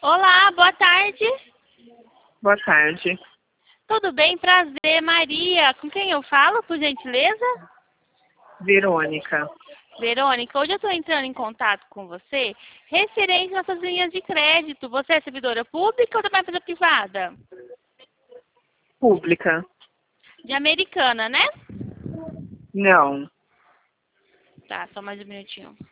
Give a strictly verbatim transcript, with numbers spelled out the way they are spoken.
Olá, boa tarde. Boa tarde. Tudo bem? Prazer, Maria. Com quem eu falo, por gentileza? Verônica. Verônica, hoje eu estou entrando em contato com você referente às nossas linhas de crédito. Você é servidora pública ou trabalha para privada? Pública. De Americana, né? Não. Tá, só mais um minutinho.